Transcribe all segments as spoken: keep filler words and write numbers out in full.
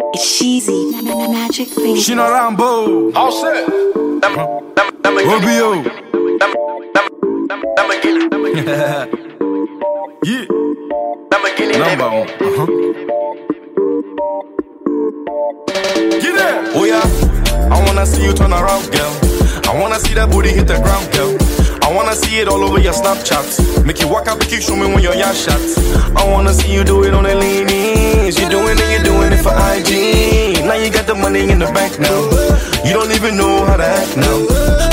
It's cheesy, magic finger. She no Rambo. All set. Rubio. Yeah. Number one. Uh-huh. Get it. Oh yeah. I wanna see you turn around, girl. I wanna see that booty hit the ground, girl. I wanna see it all over your Snapchat. Make you walk out, make you show me when you're your shots. I wanna see you do it on the lean-ins. You doing it, you're doing it for I G. Now you got the money in the bank now. You don't even know how to act now.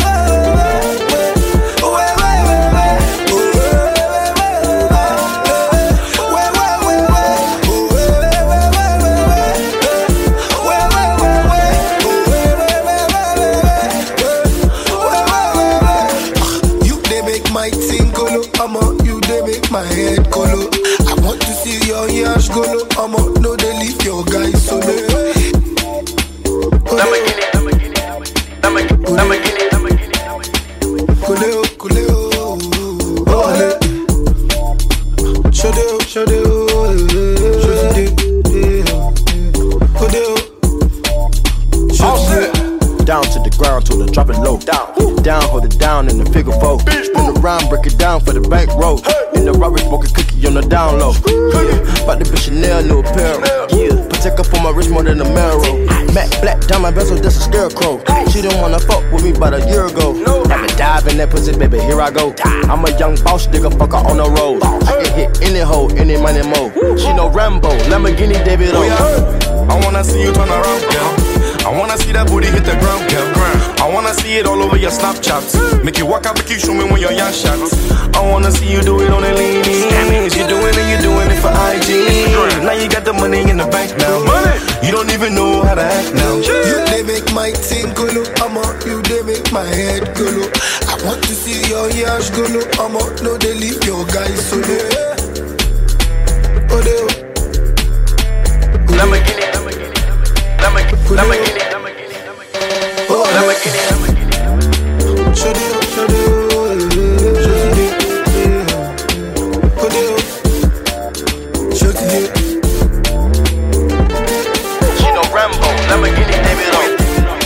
My head colo. I want to see your yash golo. I'ma know they leave your guys solo. Lamborghini, Lamborghini, Lamborghini, Lamborghini, Coleo, Coleo, Ole. Shadeo, Shadeo, Shadeo, Shadeo. Down to the ground, till the drop it low. Down, down, hold it down in the figure four. Spin around, break it down for the bank roll. In the rubber, smoke a cookie on the down low. Yeah, about the bitch Chanel, new apparel. Yeah, protect up for my wrist more than a marrow. Matte black diamond bezel, that's a scarecrow. She didn't wanna fuck with me about a year ago. Have a dive in that pussy, baby, here I go. I'm a young boss, nigga, fucker on the road. I can hit any hoe, any money mo. She no Rambo, Lamborghini, David O. Oh yeah, I wanna see you turn around, girl. I wanna see that booty hit the ground, girl. I wanna see it all over your Snapchat. Make you walk out, make you show me when you're your shots. I wanna see you do it on the lean-ins. You doing it, you doing it for I G. Now you got the money in the bank now. You don't even know how to act now. You they make my thing golo. I'ma you they make my head golo. I want to see your yash golo. I'ma know they leave your guys solo. Oh they Lamborghini, Lamborghini, Lamborghini, Lamborghini, oh Lamborghini, Lamborghini. Shadeo, Shadeo, Shadeo, Shadeo. She no Rambo, Lamborghini, David O.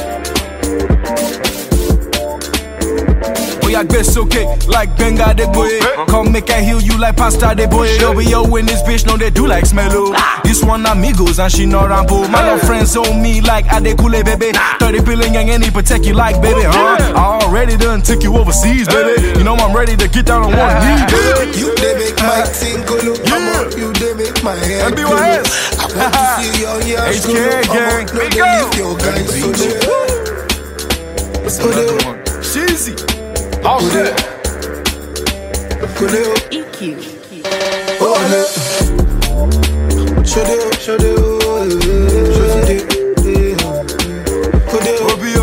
I guess okay, like Benga de boy. Come make I heal you like pasta de boy. Over yo in this bitch, know they do like smello. This one amigos and she no Rambo. My love friends on me like Adekule, baby. thirty billion gang and he protect you like baby, huh? I already done took you overseas, baby. You know I'm ready to get down on one knee, baby. You they make my thing golo. Yeah. You they make my head golo. I want to see your yash golo. gang, no they leave your guys solo. Cheesy. All set. Coleo, E Q. Ole. Shadeo, Shadeo, Shadeo, Shadeo.